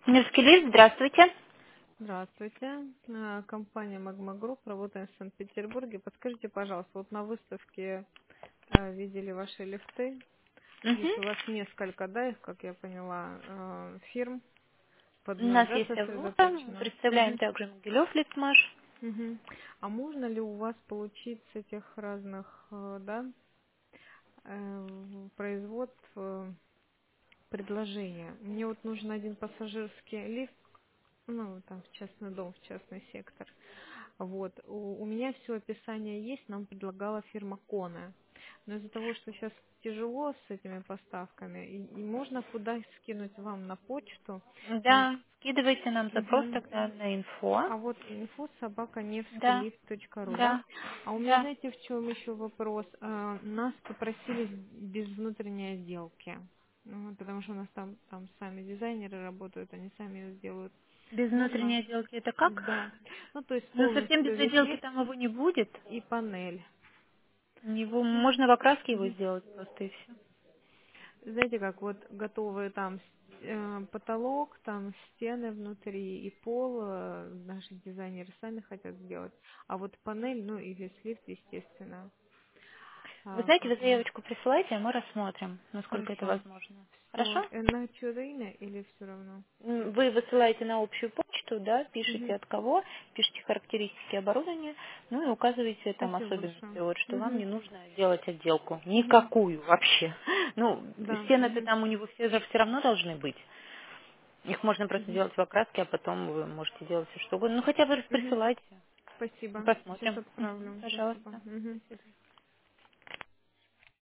Мирский лист, здравствуйте. Здравствуйте. Компания Magma Group, работаем в Санкт-Петербурге. Подскажите, пожалуйста, вот на выставке видели ваши лифты. Мгм. Здесь у вас несколько, да, их, как я поняла, фирм в У одной, нас да, есть Аврора, мы сосредоточено? представляем Мгм. также Могилев Лифтмаш. Мгм. А можно ли у вас получить с этих разных, да, производств предложения? Мне вот нужен один пассажирский лифт, ну, там, в частный дом, в частный сектор. Вот. У меня все описание есть, нам предлагала фирма Кона. Но из-за того, что сейчас тяжело с этими поставками, и можно куда скинуть вам на почту. Ну, Да, скидывайте нам запрос мгм. тогда на инфо. А вот инфо собака Да, невскилифт.ру, да? да, А у меня, да. знаете, в чем еще вопрос? Нас попросили без внутренней отделки. Ну, потому что у нас там сами дизайнеры работают, они сами ее сделают. Без Можно? внутренней отделки это как? Да. Ну, то есть Ну, совсем полностью без весь отделки лифт там его не будет. и панель. Его Ну, можно в окраске его мгм. сделать просто и все. Знаете, как вот готовые там потолок, там стены внутри и пол, наши дизайнеры сами хотят сделать. А вот панель, ну и весь лифт, естественно, Вы знаете, как вы бы. заявочку присылайте, а мы рассмотрим, насколько это Хорошо. возможно. Все. Хорошо? На чье имя или все равно? Вы высылаете на общую почту, да, пишите Мгм. от кого, пишите характеристики оборудования, ну и указываете там Спасибо особенности, большое. вот, что вам Мгм. не нужно делать отделку. Мгм. Никакую вообще. Ну, Да. стены-то Мгм. там у него все же все равно должны быть. Их можно просто Мгм. делать в окраске, а потом вы можете делать все что угодно. Ну хотя бы Мгм. присылайте, Спасибо. Сейчас посмотрим. Мгм, отправлю. Спасибо. пожалуйста. До Мгм. свидания.